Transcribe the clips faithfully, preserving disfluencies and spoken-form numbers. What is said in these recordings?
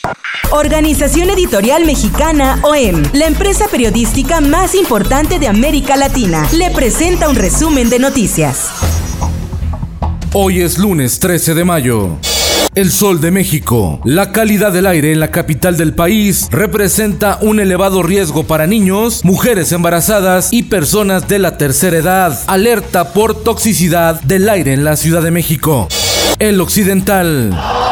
Organización Editorial Mexicana O E M, la empresa periodística más importante de América Latina, le presenta un resumen de noticias. Hoy es lunes trece de mayo. El Sol de México. La calidad del aire en la capital del país representa un elevado riesgo para niños, mujeres embarazadas y personas de la tercera edad. Alerta por toxicidad del aire en la Ciudad de México. El Occidental.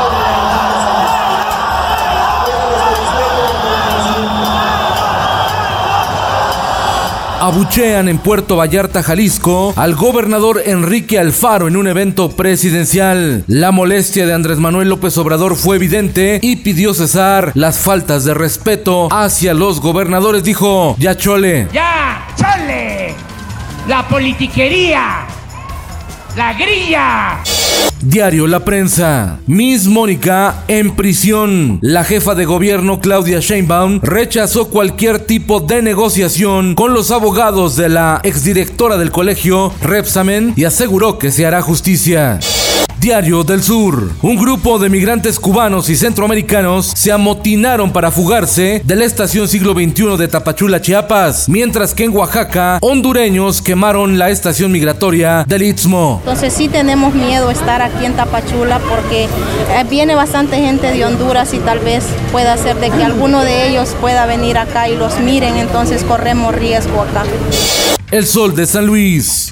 Abuchean en Puerto Vallarta, Jalisco, al gobernador Enrique Alfaro en un evento presidencial. La molestia de Andrés Manuel López Obrador fue evidente y pidió cesar las faltas de respeto hacia los gobernadores. Dijo: ya chole. ¡Ya chole! La politiquería, la grilla. Diario La Prensa. Miss Mónica en prisión. La jefa de gobierno Claudia Sheinbaum rechazó cualquier tipo de negociación con los abogados de la exdirectora del colegio, Repsamen, y aseguró que se hará justicia. Diario del Sur. Un grupo de migrantes cubanos y centroamericanos se amotinaron para fugarse de la estación Siglo veintiuno de Tapachula, Chiapas, mientras que en Oaxaca, hondureños quemaron la estación migratoria del Istmo. Entonces sí tenemos miedo a estar aquí en Tapachula porque viene bastante gente de Honduras y tal vez pueda ser de que alguno de ellos pueda venir acá y los miren, entonces corremos riesgo acá. El Sol de San Luis.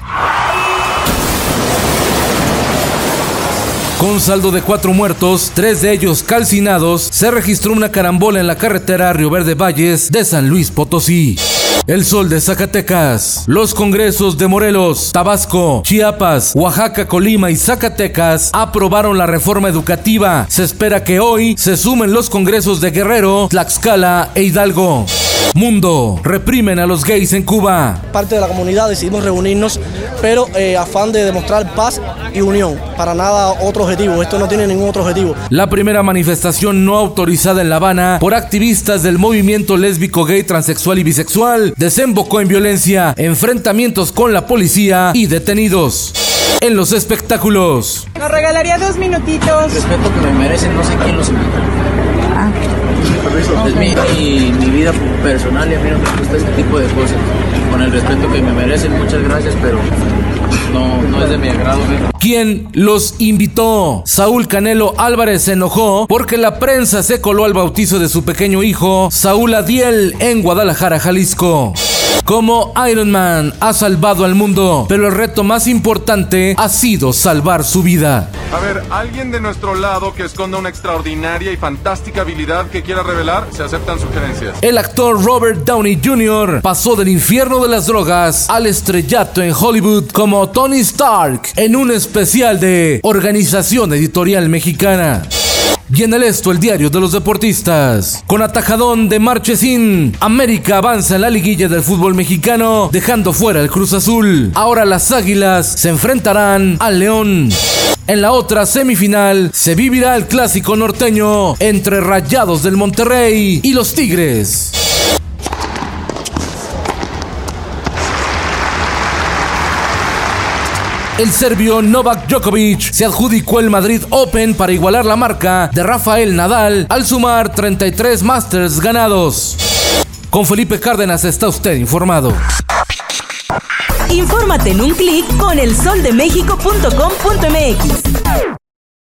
Con saldo de cuatro muertos, tres de ellos calcinados, se registró una carambola en la carretera Río Verde Valles de San Luis Potosí. El Sol de Zacatecas. Los congresos de Morelos, Tabasco, Chiapas, Oaxaca, Colima y Zacatecas aprobaron la reforma educativa. Se espera que hoy se sumen los congresos de Guerrero, Tlaxcala e Hidalgo. Mundo. Reprimen a los gays en Cuba. Parte de la comunidad decidimos reunirnos, pero eh, afán de demostrar paz y unión. Para nada otro objetivo. Esto no tiene ningún otro objetivo. La primera manifestación no autorizada en La Habana por activistas del movimiento lésbico, gay, transexual y bisexual desembocó en violencia, enfrentamientos con la policía y detenidos. En los espectáculos. Nos regalaría dos minutitos. Respeto que me merecen, no sé quién los invita. Ah. Es mi, mi, mi vida personal y a mí no me gusta este tipo de cosas. Con el respeto que me merecen, muchas gracias, pero no, no es de mi agrado. ¿Quién los invitó? Saúl Canelo Álvarez se enojó porque la prensa se coló al bautizo de su pequeño hijo, Saúl Adiel, en Guadalajara, Jalisco. Como Iron Man ha salvado al mundo, pero el reto más importante ha sido salvar su vida. A ver, alguien de nuestro lado que esconda una extraordinaria y fantástica habilidad que quiera revelar, se aceptan sugerencias. El actor Robert Downey junior pasó del infierno de las drogas al estrellato en Hollywood como Tony Stark en un especial de Organización Editorial Mexicana. Y en el esto, el diario de los deportistas. Con atajadón de Marchesín, América avanza en la liguilla del fútbol mexicano, dejando fuera el Cruz Azul. Ahora las Águilas se enfrentarán al León. En la otra semifinal se vivirá el clásico norteño entre Rayados del Monterrey y los Tigres. El serbio Novak Djokovic se adjudicó el Madrid Open para igualar la marca de Rafael Nadal al sumar treinta y tres Masters ganados. Con Felipe Cárdenas está usted informado. Infórmate en un clic con el sol de méxico punto com punto m x.